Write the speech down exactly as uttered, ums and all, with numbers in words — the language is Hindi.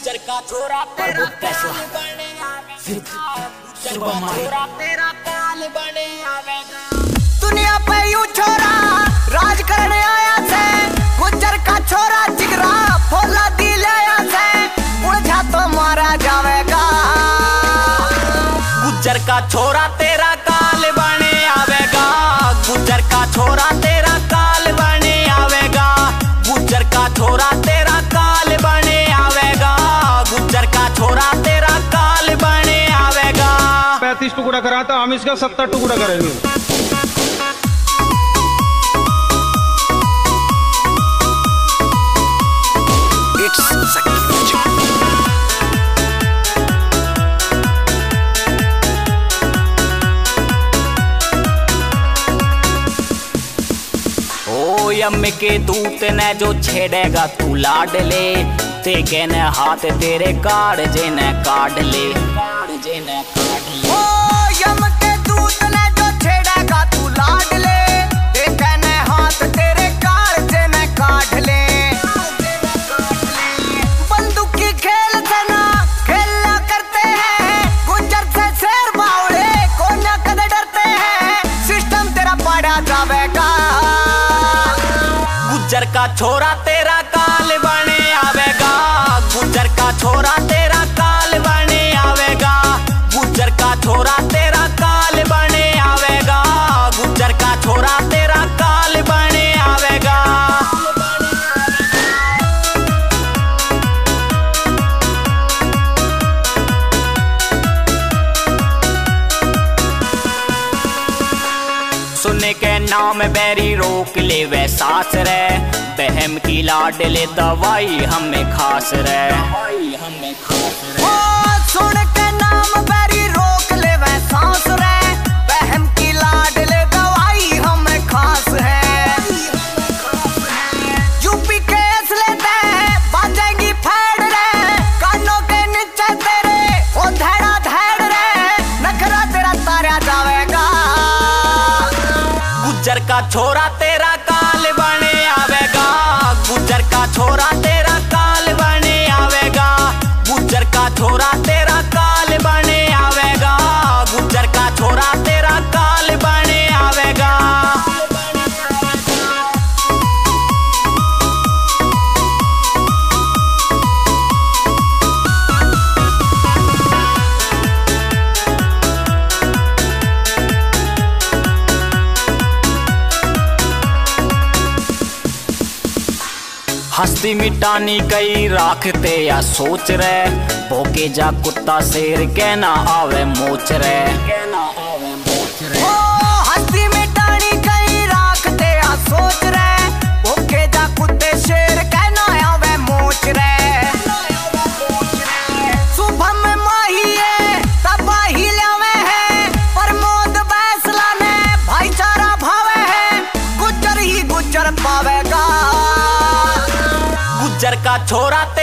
गुज्जर का छोरा तेरा काल बने आवेगा, छोरा तेरा काल बने आवेगा। दुनिया पे यू छोरा राज करने आया से, गुज्जर का छोरा जिगरा फौला दिल आया से, उलझा तो मारा जावेगा। गुज्जर का छोरा तेरा काल बने आवेगा, गुज्जर का छोरा तेरा काल बने आवेगा, गुज्जर का छोरा तेरा काल बने आवेगा, गुज्जर का छोरा तेरा काल बने आवेगा। पैंतीस टुकड़ा करा था, हम इसका सत्तर टुकड़ा करेंगे। यम के दूत ने जो छेड़ेगा तू लाड ले, ते कहने हाथ तेरे काट जे ने काट ले, जे ने काट ले। ओ यम के दूत ने जो छेड़ेगा तू लाड ले, ते कहने हाथ तेरे काट जे ने काट ले। बंदूक की खेल से ना खेलना करते हैं, गुज्जर से शेर बावड़े को न कदे डरते हैं, सिस्टम तेरा पड़ा जावेगा। गुज्जर का छोरा तेरा काल बने आवेगा, गुज्जर का छोरा तेरा काल बने आवेगा, गुज्जर का छोरा तेरा काल बने आवेगा, गुज्जर का छोरा तेरा काल बने आवेगा। सुनने के नाम बैरी रोक ले वे सास रे, बहम की लाड ले दवाई हमें खास रे, हमें खास रे। ओ सुन के नाम बैरी रोक ले वे सांस रे, बहम की लाड ले दवाई हमें खास है। यूपी केस लेते बाजेंगी फैड रे, कानों के नीचे तेरे ओ धैड़ा धैड़ रे, नखरा तेरा तारा जावेगा। गुज्जर का छोरा तेरा काल बने आवेगा, गुज्जर का छोरा तेरा काल बने आवेगा, गुज्जर का छोरा तेरा काल बने आवेगा, गुज्जर का छोरा तेरा काल बने आवेगा। हस्ती मिटानी कई राखते या सोच रे, भोके जा कुत्ता शेर कहना आवे मोच रे, कहना आवे मोच रे। ओ हस्ती मिटानी कई राखते या सोच रे, भोके जा कुत्ते शेर कहना आवे मोच रे। सुबह में माहिए तबाही लावे है, प्रमोद बैसला ने भाईचारा भावे है, गुज्जर ही गुज्जर पावेगा। गुज्जर का छोरा